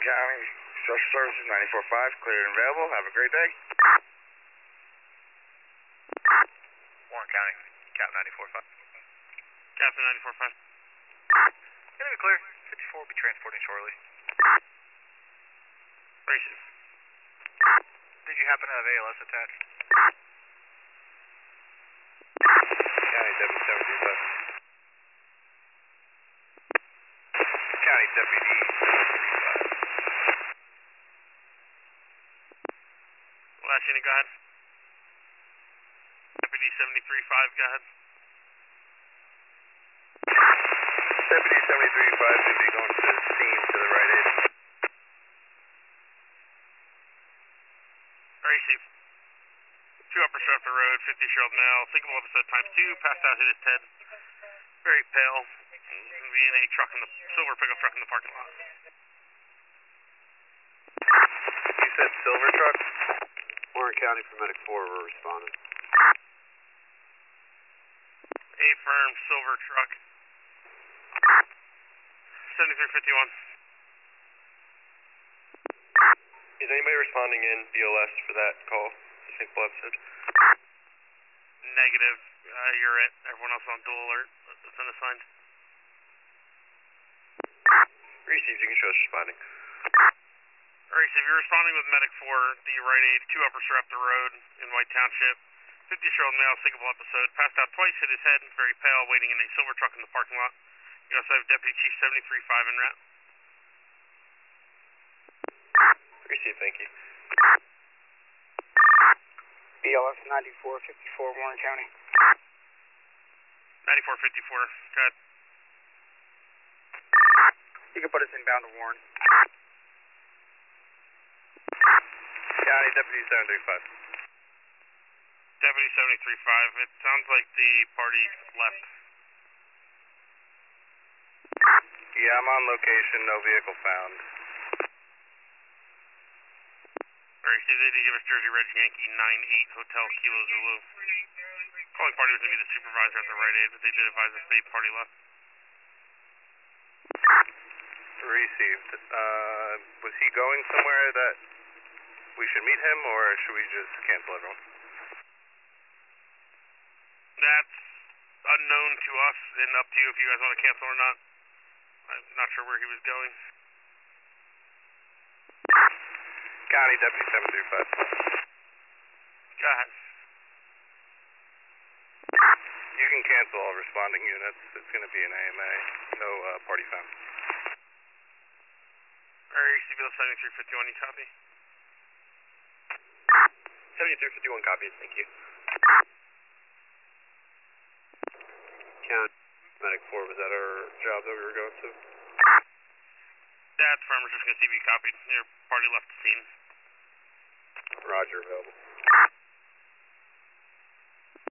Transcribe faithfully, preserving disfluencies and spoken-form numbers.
County, Social Services ninety-four point five, clear and available. Have a great day. Warren County, Cap ninety-four point five. Captain ninety-four point five. Gonna be clear. fifty-four will be transporting shortly. Racing. Did you happen to have A L S attached? County Deputy seven three five. County Deputy seven three five. Last unit, go ahead. Deputy seventy-three point five, go ahead. Deputy seventy-three point five should be going to the scene to the right aid. Receive. Two upper strap the road, fifty year old male, thinkable episode times two, passed out, hit his head. Very pale. Going to be in a truck in the silver pickup truck in the parking lot. You said silver truck? Warren County for Medic four, we're responding. A firm silver truck. seventy-three fifty-one. Is anybody responding in B O S for that call? The Saint Paul episode? Negative. Uh, you're it. Everyone else on dual alert. That's been assigned. Received, you can show us responding. Receive, you're responding with Medic four, the right aid, two upper strap the road in White Township. fifty year old male, thinkable episode, passed out twice, hit his head, very pale, waiting in a silver truck in the parking lot. You also have Deputy Chief seventy-three point five en route. Received, thank you. B L S ninety-four fifty-four, Warren County. ninety-four fifty-four, go ahead. You can put us inbound to Warren. County Deputy seven three five. Deputy seventy-three point five, it sounds like the party left. Yeah, I'm on location, no vehicle found. Alright, so they did give us Jersey Red Yankee nine eight Hotel Kilo Zulu. Calling party was going to be the supervisor at the right aid, but they did advise us the party left. Received. Uh, was he going somewhere that we should meet him, or should we just cancel everyone? That's unknown to us and up to you if you guys want to cancel or not. I'm not sure where he was going. County Deputy seven three five. Go ahead. You can cancel all responding units. It's going to be an A M A. No uh, party found. Alright, C B L seventy-three fifty-one, you copy? seventy-three fifty-one copies, thank you. County Medic four, was that our job that we were going to? That's firm, we're just going to see if you copied. Your party left the scene. Roger, available.